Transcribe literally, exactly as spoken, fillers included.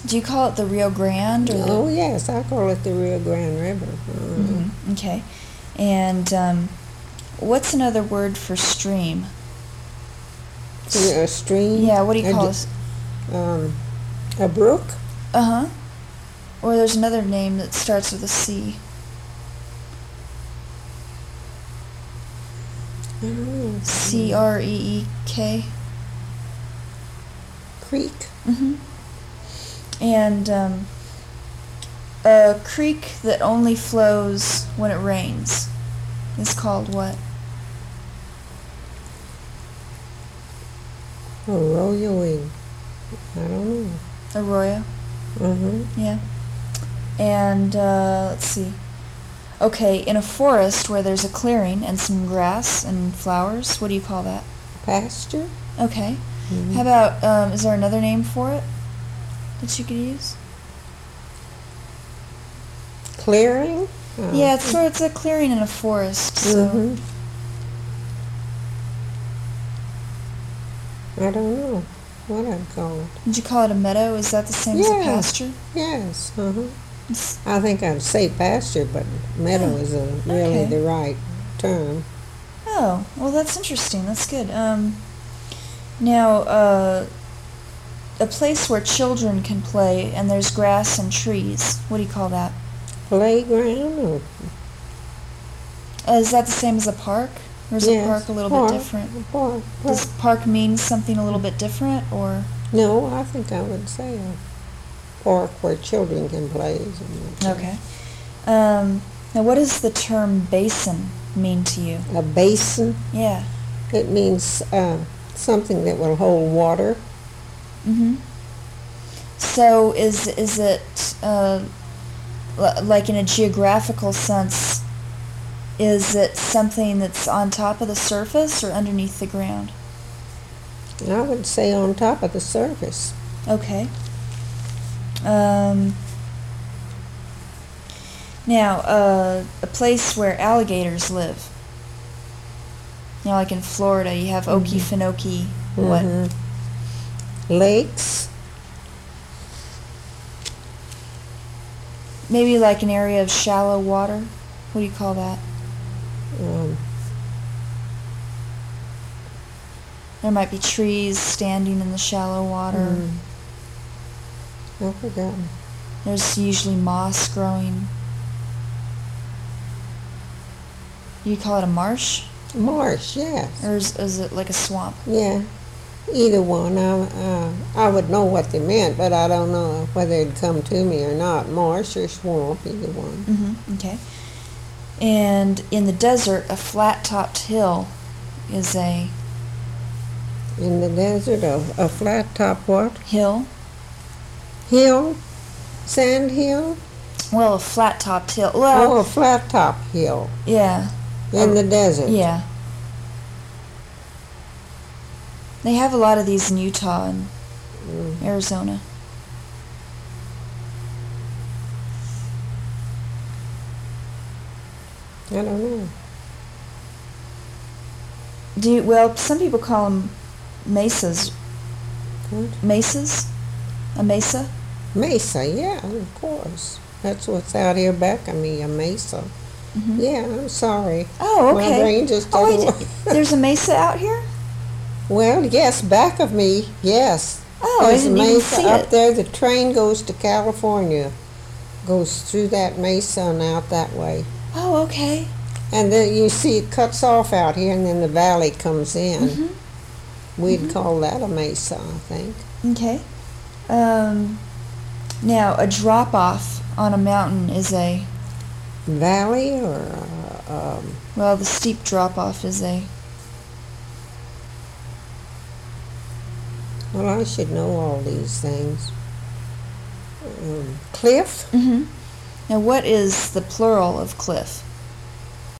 Do you call it the Rio Grande? Or Oh, the... yes, I call it the Rio Grande River. Uh, Mm-hmm. Okay. And um, what's another word for stream? A stream? Yeah, what do you a, call it? Um, a brook? Uh-huh. Or there's another name that starts with a C. I don't know. C R E E K. Creek? Mm-hmm. And um, a creek that only flows when it rains is called what? Arroyoing. I don't know. Arroyo. Uh-huh. Yeah. And uh, let's see. Okay, in a forest where there's a clearing and some grass and flowers, what do you call that? Pasture? Okay. Mm-hmm. How about, um, is there another name for it that you could use? Clearing? Oh. Yeah, it's sort of, it's a clearing in a forest. So. Mm-hmm. I don't know what I'd call it. Would you call it a meadow? Is that the same Yeah. as a pasture? Yes. Uh-huh. It's, I think I'd say pasture, but meadow Oh, is a, really okay. the right term. oh, well, that's interesting. That's good. Um, now, uh, a place where children can play and there's grass and trees. What do you call that? Playground? Or, Uh, is that the same as a park? Or is yes, a park a little park, bit different? Park, Does park. park mean something a little bit different, or? No, I think I would say a park where children can play. Okay. Um, now, what does the term basin mean to you? A basin? Yeah. It means uh, something that will hold water. Mm-hmm. So is is it uh, l- like in a geographical sense? Is it something that's on top of the surface or underneath the ground? I would say on top of the surface. Okay. Um, now, uh, a place where alligators live. You know, like in Florida, you have Okefenokee. What? Mhm. Lakes? Maybe like an area of shallow water. What do you call that? Um, There might be trees standing in the shallow water. mm, I've forgotten. There's usually moss growing. You call it a marsh? Marsh, yes. Or is, is it like a swamp? Yeah, either one. I, uh, I would know what they meant, but I don't know whether it'd come to me or not. Marsh or swamp, either one. Mm-hmm. Okay. And in the desert, a flat-topped hill is a In the desert, a, a flat top what? hill. Hill? Sand hill? Well, a flat-topped hill. Oh, Well, a flat top hill yeah, in the desert. yeah. They have a lot of these in Utah and Mm. Arizona. I don't know. Do you, well, some people call them mesas. What? Mesas? A mesa? Mesa, yeah, of course. That's what's out here back of me, a mesa. Mm-hmm. Yeah, I'm sorry. Oh, My okay. brain just Oh, doesn't wait, work. there's a mesa out here? Well, yes, back of me, yes. Oh, I There's a didn't even mesa see up it. there. The train goes to California, goes through that mesa and out that way. Oh, okay. And then you see it cuts off out here, and then the valley comes in. Mm-hmm. We'd Mhm. call that a mesa, I think. Okay. Um, now, a drop-off on a mountain is a, Valley or uh, um, well, the steep drop-off is a, well, I should know all these things. Um, cliff? mm-hmm. Now, what is the plural of cliff?